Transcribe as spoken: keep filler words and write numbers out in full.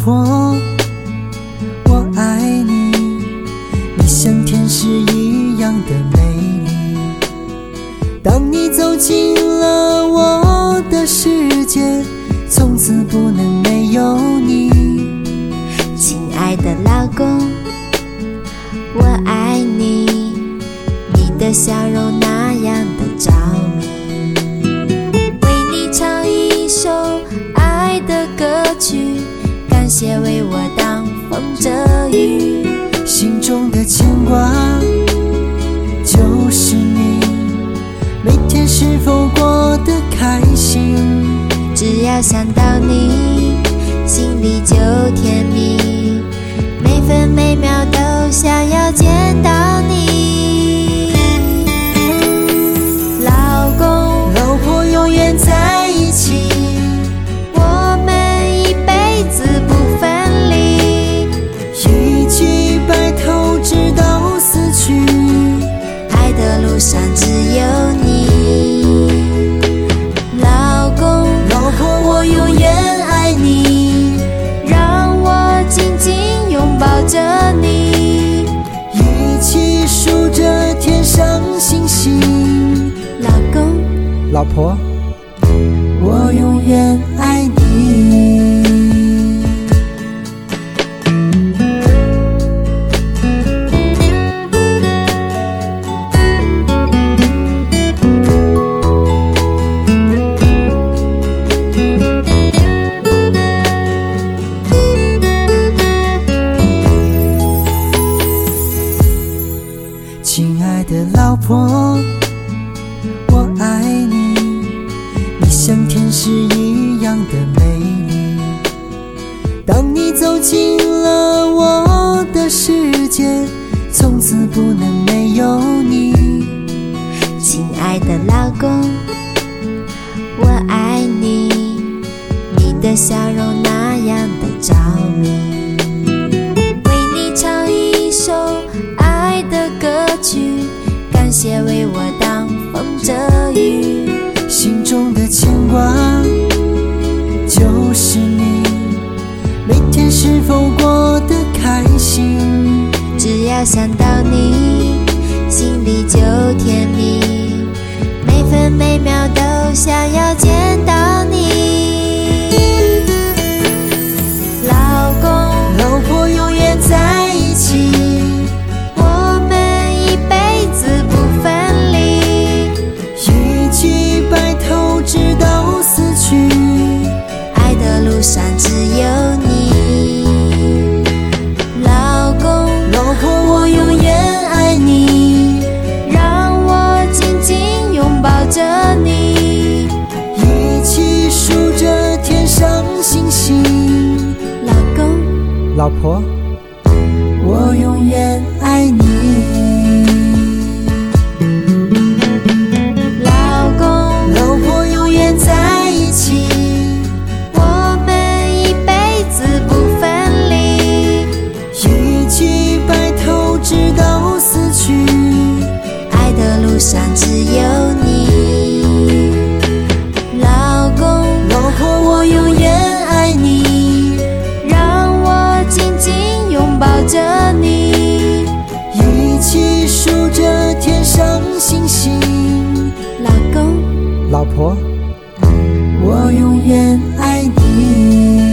婆，我爱你，你像天使一样的美丽。当你走进了我的世界，从此不能没有你。 亲爱的老公，我爱你，你的笑容那样的着迷。为你唱一首爱的歌曲，感谢为我挡风遮雨。 心中的牵挂就是你，每天是否过得开心？ 只要想到你，心里就甜蜜，每分每秒都想要见到你。老公， 老婆永远在一起， 我们一辈子不分离， 一起白头直到死去。 爱的路上只有你。老公， 老婆我永远爱你， 让我紧紧拥抱着你， 一起数着天上星星。 老公， 老婆，我永远爱你。亲爱的老婆，我爱你，你像天使一样的美丽。当你走进了我的世界，从此不能没有你。 亲爱的老公，我爱你，你的笑容那样的着迷。为你唱一首爱的歌曲，感谢为我挡风遮雨。 心中的牵挂就是你，每天是否过得开心？ 只要想到你，心里就甜蜜，每分每秒都想要见到你。老公， 老婆永远在一起， 我们一辈子不分离， 一起白头直到死去。 爱的路上只有你。老公， 老婆我永远爱你， 让我紧紧拥抱着你， 一起数着天上星星。 老公， 老婆，我永远爱你。 老公， 老婆永远在一起， 我们一辈子不分离， 一起白头直到死去。 爱的路上只有你。老公， 老婆我永远爱你， 让我紧紧拥抱着你， 一起数着天上星星。 老公， 老婆，我永远爱你。